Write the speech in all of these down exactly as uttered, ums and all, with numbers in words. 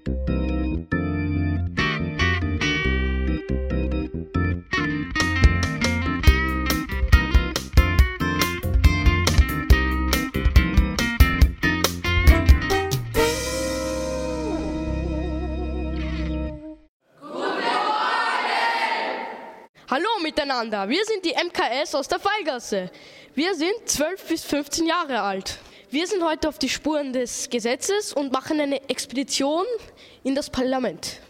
Hallo miteinander, wir sind die M K S aus der Fallgasse. Wir sind zwölf bis fünfzehn Jahre alt. Wir sind heute auf die Spuren des Gesetzes und machen eine Expedition in das Parlament.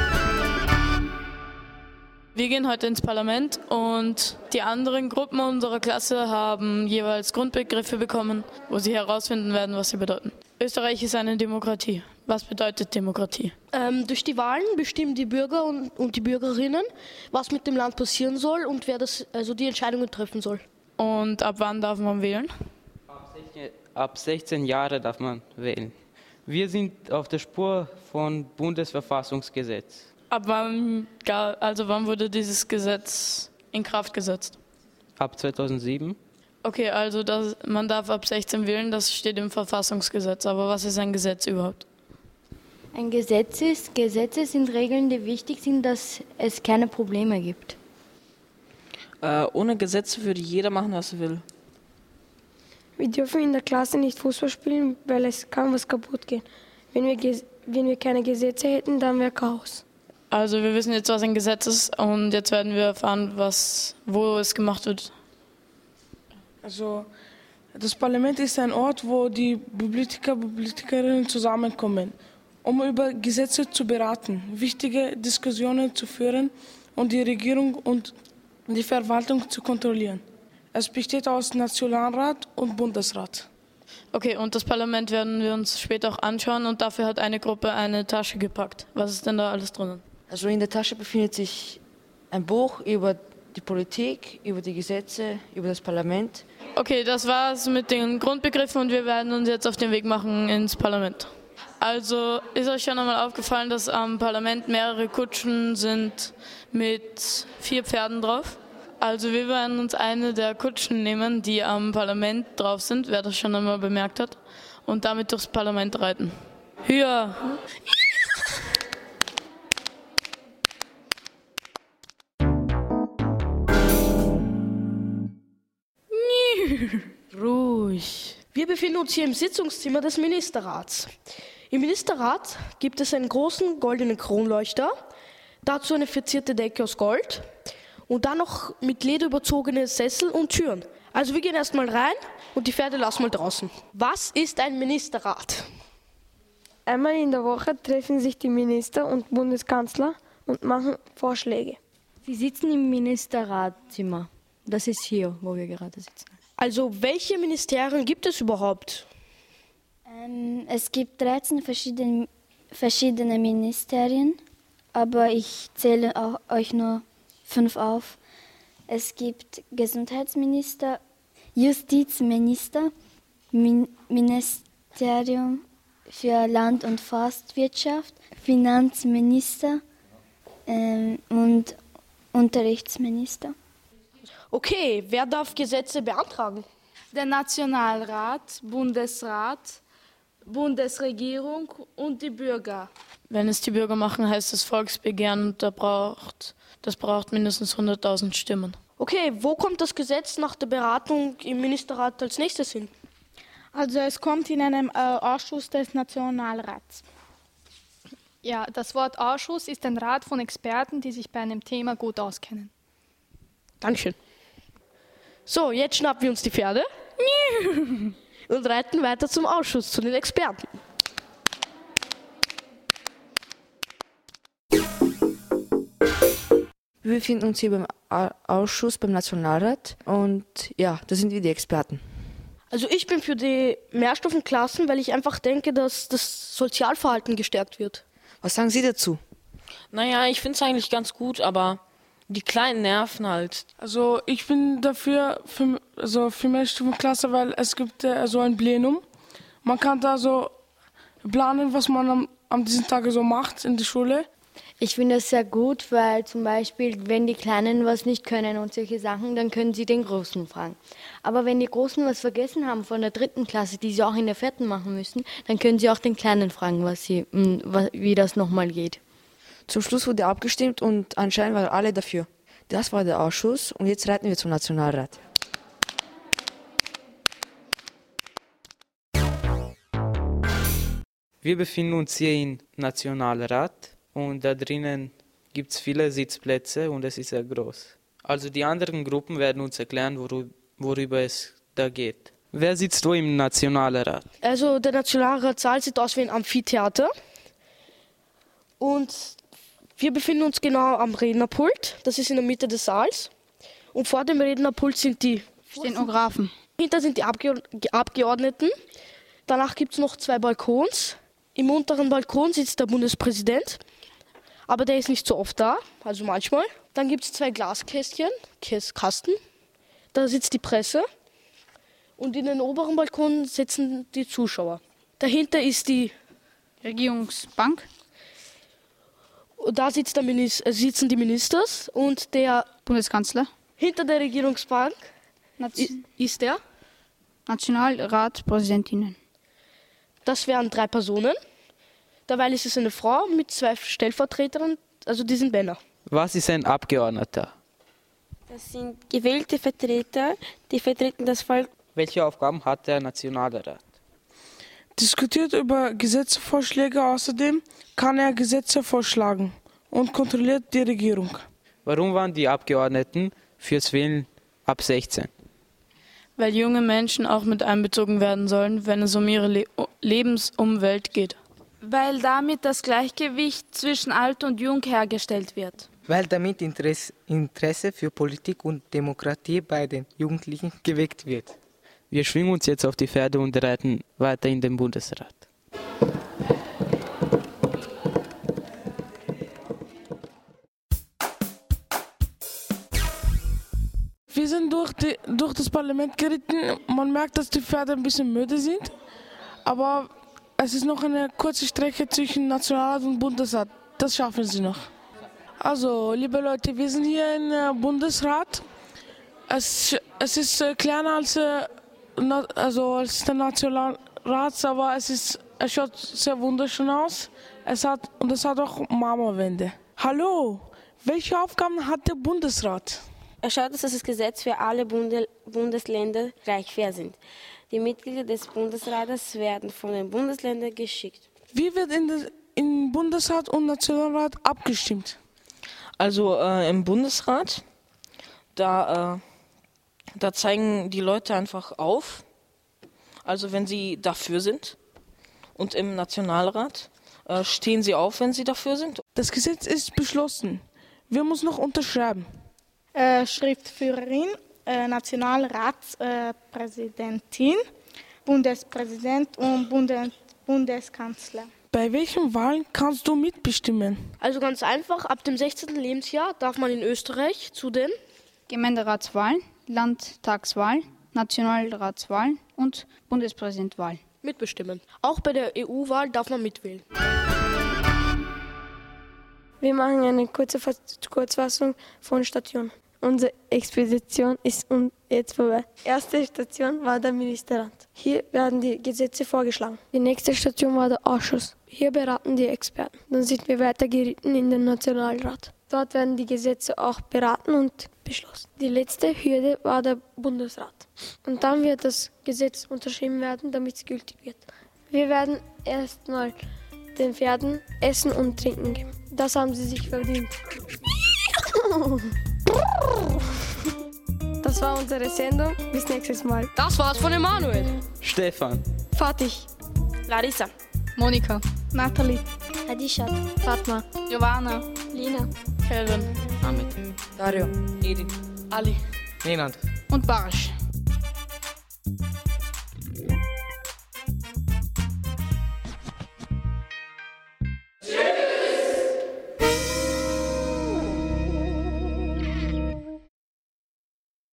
Wir gehen heute ins Parlament und die anderen Gruppen unserer Klasse haben jeweils Grundbegriffe bekommen, wo sie herausfinden werden, was sie bedeuten. Österreich ist eine Demokratie. Was bedeutet Demokratie? Ähm, durch die Wahlen bestimmen die Bürger und, und die Bürgerinnen, was mit dem Land passieren soll und wer das, also die Entscheidungen treffen soll. Und ab wann darf man wählen? Ab sechzehn, ab sechzehn Jahre darf man wählen. Wir sind auf der Spur von Bundesverfassungsgesetz. Ab wann, also wann wurde dieses Gesetz in Kraft gesetzt? Ab zweitausendsieben. Okay, also das, man darf ab sechzehn wählen, das steht im Verfassungsgesetz. Aber was ist ein Gesetz überhaupt? Ein Gesetz ist, Gesetze sind Regeln, die wichtig sind, dass es keine Probleme gibt. Äh, ohne Gesetze würde jeder machen, was er will. Wir dürfen in der Klasse nicht Fußball spielen, weil es kann was kaputt gehen. Wenn wir, wenn wir keine Gesetze hätten, dann wäre Chaos. Also wir wissen jetzt, was ein Gesetz ist und jetzt werden wir erfahren, was, wo es gemacht wird. Also das Parlament ist ein Ort, wo die Politiker und Politikerinnen zusammenkommen, um über Gesetze zu beraten, wichtige Diskussionen zu führen und die Regierung und die Verwaltung zu kontrollieren. Es besteht aus Nationalrat und Bundesrat. Okay, und das Parlament werden wir uns später auch anschauen und dafür hat eine Gruppe eine Tasche gepackt. Was ist denn da alles drinnen? Also in der Tasche befindet sich ein Buch über die Politik, über die Gesetze, über das Parlament. Okay, das war's mit den Grundbegriffen und wir werden uns jetzt auf den Weg machen ins Parlament. Also ist euch schon einmal aufgefallen, dass am Parlament mehrere Kutschen sind mit vier Pferden drauf? Also wir werden uns eine der Kutschen nehmen, die am Parlament drauf sind, wer das schon einmal bemerkt hat, und damit durchs Parlament reiten. Höher! Ruhig. Wir befinden uns hier im Sitzungszimmer des Ministerrats. Im Ministerrat gibt es einen großen goldenen Kronleuchter, dazu eine verzierte Decke aus Gold und dann noch mit Leder überzogene Sessel und Türen. Also wir gehen erstmal rein und die Pferde lassen mal draußen. Was ist ein Ministerrat? Einmal in der Woche treffen sich die Minister und Bundeskanzler und machen Vorschläge. Sie sitzen im Ministerratszimmer. Das ist hier, wo wir gerade sitzen. Also welche Ministerien gibt es überhaupt? Ähm, es gibt dreizehn verschiedene, verschiedene Ministerien, aber ich zähle auch, euch nur fünf auf. Es gibt Gesundheitsminister, Justizminister, Min- Ministerium für Land- und Forstwirtschaft, Finanzminister ähm, und Unterrichtsminister. Okay, wer darf Gesetze beantragen? Der Nationalrat, Bundesrat, Bundesregierung und die Bürger. Wenn es die Bürger machen, heißt es Volksbegehren und da braucht, das braucht mindestens hunderttausend Stimmen. Okay, wo kommt das Gesetz nach der Beratung im Ministerrat als nächstes hin? Also es kommt in einem äh, Ausschuss des Nationalrats. Ja, das Wort Ausschuss ist ein Rat von Experten, die sich bei einem Thema gut auskennen. Dankeschön. So, jetzt schnappen wir uns die Pferde und reiten weiter zum Ausschuss, zu den Experten. Wir befinden uns hier beim Ausschuss, beim Nationalrat und ja, da sind wir die Experten. Also ich bin für die Mehrstufenklassen, weil ich einfach denke, dass das Sozialverhalten gestärkt wird. Was sagen Sie dazu? Naja, ich finde es eigentlich ganz gut, aber die Kleinen nerven halt. Also ich bin dafür für, also für Mehrstufenklasse, weil es gibt äh, so ein Plenum. Man kann da so planen, was man am, am diesen Tage so macht in der Schule. Ich finde das sehr gut, weil zum Beispiel, wenn die Kleinen was nicht können und solche Sachen, dann können sie den Großen fragen. Aber wenn die Großen was vergessen haben von der dritten Klasse, die sie auch in der vierten machen müssen, dann können sie auch den Kleinen fragen, was sie, wie das nochmal geht. Zum Schluss wurde abgestimmt und anscheinend waren alle dafür. Das war der Ausschuss und jetzt reiten wir zum Nationalrat. Wir befinden uns hier im Nationalrat und da drinnen gibt es viele Sitzplätze und es ist sehr groß. Also die anderen Gruppen werden uns erklären, worü- worüber es da geht. Wer sitzt wo im Nationalrat? Also der Nationalratssaal sieht aus wie ein Amphitheater. Und wir befinden uns genau am Rednerpult. Das ist in der Mitte des Saals. Und vor dem Rednerpult sind die Stenografen. Hinter sind die Abge- Abgeordneten. Danach gibt es noch zwei Balkons. Im unteren Balkon sitzt der Bundespräsident. Aber der ist nicht so oft da, also manchmal. Dann gibt es zwei Glaskästchen, Käs- Kasten. Da sitzt die Presse. Und in den oberen Balkon sitzen die Zuschauer. Dahinter ist die Regierungsbank. Und da sitzt der Minis- äh, sitzen die Ministers und der Bundeskanzler. Hinter der Regierungsbank Nation- i- ist der. Nationalratspräsidentinnen. Das wären drei Personen. Dabei ist es eine Frau mit zwei Stellvertretern, also die sind Männer. Was ist ein Abgeordneter? Das sind gewählte Vertreter, die vertreten das Volk. Welche Aufgaben hat der Nationalrat? Diskutiert über Gesetzesvorschläge, außerdem kann er Gesetze vorschlagen und kontrolliert die Regierung. Warum waren die Abgeordneten fürs Wählen ab sechzehn? Weil junge Menschen auch mit einbezogen werden sollen, wenn es um ihre Le- Lebensumwelt geht. Weil damit das Gleichgewicht zwischen Alt und Jung hergestellt wird. Weil damit Interesse, Interesse für Politik und Demokratie bei den Jugendlichen geweckt wird. Wir schwingen uns jetzt auf die Pferde und reiten weiter in den Bundesrat. Wir sind durch, die, durch das Parlament geritten. Man merkt, dass die Pferde ein bisschen müde sind. Aber es ist noch eine kurze Strecke zwischen Nationalrat und Bundesrat. Das schaffen sie noch. Also, liebe Leute, wir sind hier im Bundesrat. Es, es ist äh, kleiner als, äh, na, also als der Nationalrat, aber es, ist, es schaut sehr wunderschön aus. Es hat, und es hat auch Marmorwände. Hallo, welche Aufgaben hat der Bundesrat? Er schaut, dass das Gesetz für alle Bunde Bundesländer gleich fair sind. Die Mitglieder des Bundesrates werden von den Bundesländern geschickt. Wie wird in, de, in Bundesrat und Nationalrat abgestimmt? Also äh, im Bundesrat, da, äh, da zeigen die Leute einfach auf, also wenn sie dafür sind. Und im Nationalrat äh, stehen sie auf, wenn sie dafür sind. Das Gesetz ist beschlossen. Wir müssen noch unterschreiben. Äh, Schriftführerin, äh, Nationalratspräsidentin, äh, Bundespräsident und Bundes Bundeskanzler. Bei welchen Wahlen kannst du mitbestimmen? Also ganz einfach, ab dem sechzehnten Lebensjahr darf man in Österreich zu den Gemeinderatswahlen, Landtagswahlen, Nationalratswahlen und Bundespräsidentwahlen mitbestimmen. Auch bei der E U-Wahl darf man mitwählen. Wir machen eine kurze Kurzfassung von Station. Unsere Expedition ist jetzt vorbei. Erste Station war der Ministerrat. Hier werden die Gesetze vorgeschlagen. Die nächste Station war der Ausschuss. Hier beraten die Experten. Dann sind wir weiter geritten in den Nationalrat. Dort werden die Gesetze auch beraten und beschlossen. Die letzte Hürde war der Bundesrat. Und dann wird das Gesetz unterschrieben werden, damit es gültig wird. Wir werden erstmal den Pferden Essen und Trinken geben. Das haben sie sich verdient. Das war unsere Sendung. Bis nächstes Mal. Das war's von Emanuel. Stefan. Fatih. Larissa. Monika. Nathalie. Hadishat. Fatma. Giovanna. Lina. Kelvin. Ahmed. Dario. Edin. Ali. Nenad. Und Barsch.